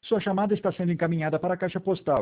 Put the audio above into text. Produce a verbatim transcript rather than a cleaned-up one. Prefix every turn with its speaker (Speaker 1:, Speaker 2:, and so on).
Speaker 1: Sua chamada está sendo encaminhada para a caixa postal